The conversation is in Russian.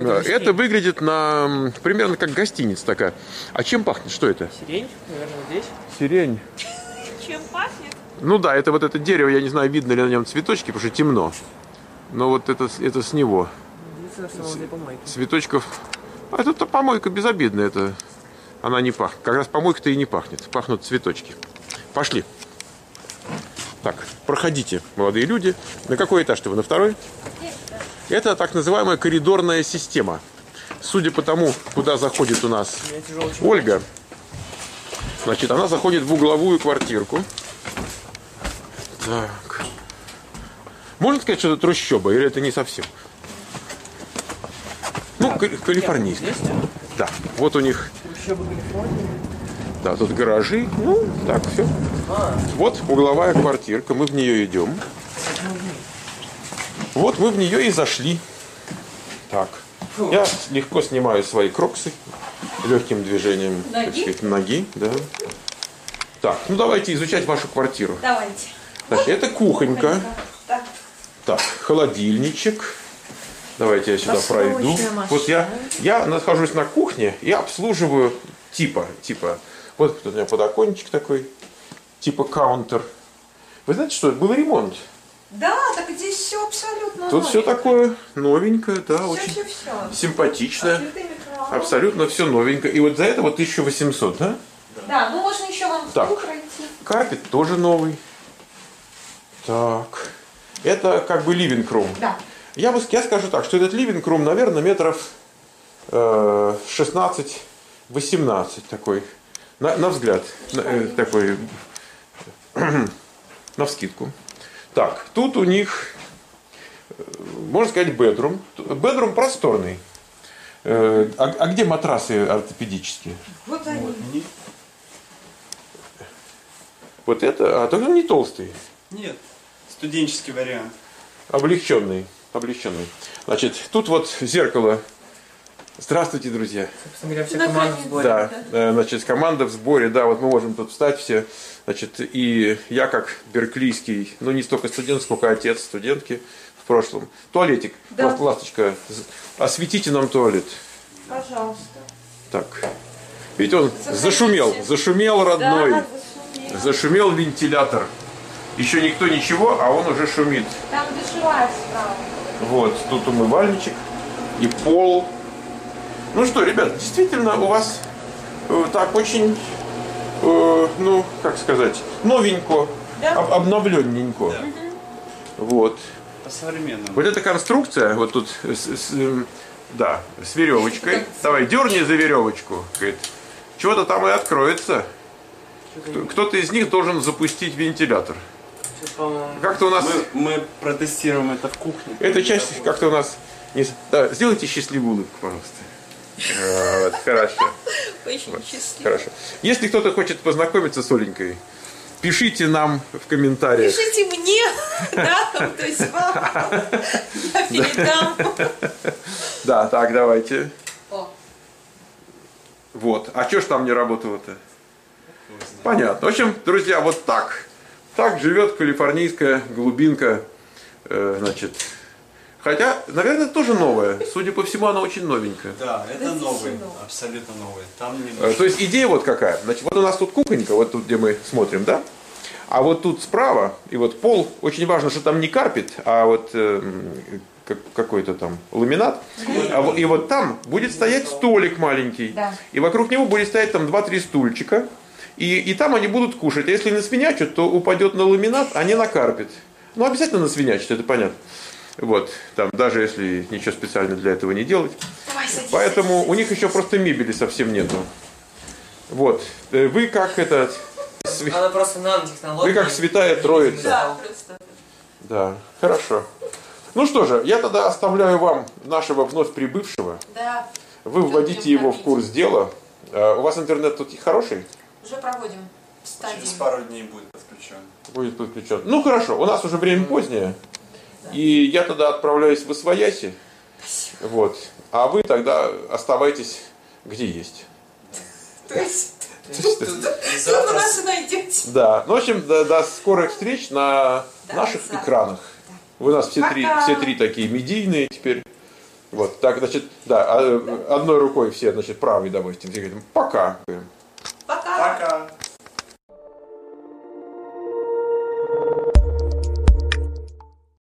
Это выглядит примерно как гостиница такая. А чем пахнет? Что это? Сирень, наверное, вот здесь. Сирень. Чем пахнет? Ну да, это вот это дерево, я не знаю, видно ли на нем цветочки, потому что темно. Но вот это с него. Цветочков. А это помойка безобидная. Это она не пахнет. Как раз помойка-то и не пахнет. Пахнут цветочки. Пошли. Так, проходите, молодые люди. На какой этаж-то вы? На второй? Это так называемая коридорная система. Судя по тому, куда заходит у нас Ольга, значит, она заходит в угловую квартирку. Так. Можно сказать, что это трущоба, или это не совсем? Ну, калифорнийская. Да, вот у них. Да, тут гаражи. Ну, так, все. Вот угловая квартирка, мы в нее идем. Вот мы в нее и зашли. Так, я легко снимаю свои кроксы легким движением ноги. Да. Так, ну давайте изучать вашу квартиру. Давайте. Значит, это кухонька. Так, холодильничек. Давайте я сюда пройду. Вот я нахожусь на кухне и обслуживаю типа. Вот тут у меня подоконничек такой, типа каунтер. Вы знаете, что был ремонт? Да, так здесь все абсолютно тут все такое новенькое, да, все, очень все. Симпатичное. Абсолютно все новенькое. И вот за это вот 1800, да? Да, ну можно еще вам в так, пройти. Карпет тоже новый. Так. Это как бы living-room. Да. Я скажу так, что этот living-room, наверное, метров 16-18 такой. На взгляд. Такой. Навскидку. Так, тут у них, можно сказать, bedroom. Bedroom просторный. А где матрасы ортопедические? Вот они. Вот это? А, только он не толстый. Нет, студенческий вариант. Облегченный. Значит, тут вот зеркало. Здравствуйте, друзья. Собственно говоря, вся команда в сборе. Да, значит, команда в сборе, да, вот мы можем тут встать все. Значит, и я как берклийский, ну не столько студент, сколько отец студентки в прошлом. Туалетик, да. Ласточка, осветите нам туалет. Пожалуйста. Так, видите, он зашумел родной, да, зашумел вентилятор. Еще никто ничего, а он уже шумит. Там душевая справа. Вот, тут умывальничек и пол. Ну что, ребят, действительно у вас так очень, ну, как сказать, новенько, да? обновленненько. Да. Вот. По-современному. Вот эта конструкция, вот тут, с веревочкой. Давай, дерни за веревочку. Говорит, чего-то там и откроется. Кто-то из них должен запустить вентилятор. Как-то у нас... Мы протестируем это в кухне. Эта часть как-то у нас... Да, сделайте счастливую улыбку, пожалуйста. Вот, хорошо. Очень счастливо. Хорошо. Если кто-то хочет познакомиться с Оленькой, пишите нам в комментариях. Пишите мне, да, то есть вам. Я передам. Да, так, давайте. О. Вот. А что ж там не работало-то? Понятно. В общем, друзья, вот так живет калифорнийская глубинка. Значит, хотя, наверное, это тоже новая. Судя по всему, она очень новенькая. Да, это новый, абсолютно новый. Там То есть идея вот какая. Значит, вот у нас тут кухонька, вот тут, где мы смотрим, да? А вот тут справа, и вот пол, очень важно, что там не карпет, а вот какой-то там ламинат. И вот там будет стоять столик маленький. Да. И вокруг него будет стоять там 2-3 стульчика. И там они будут кушать. А если насвинячат, то упадет на ламинат, а не на карпет. Ну, обязательно насвинячат, это понятно. Вот, там, даже если ничего специально для этого не делать. Давай, садись, Поэтому садись. у них еще просто мебели совсем нету. Вот. Вы как это... Она просто нанотехнология. Вы как святая троица. Да, просто. Да, хорошо. Ну что же, я тогда оставляю вам нашего вновь прибывшего. Да. Вы вводите его в курс дела. У вас интернет тут хороший? Уже проводим. через пару дней будет подключен. Будет подключен. Ну хорошо, у нас уже время позднее. И я тогда отправляюсь в Освояси. Вот. А вы тогда оставайтесь где есть. То есть тут вы нас и найдете. Да. Ну, в общем, до скорых встреч на наших экранах. Вы у нас все три такие медийные теперь. Вот, так, значит, да, одной рукой все, значит, правой, допустим, все говорят, пока.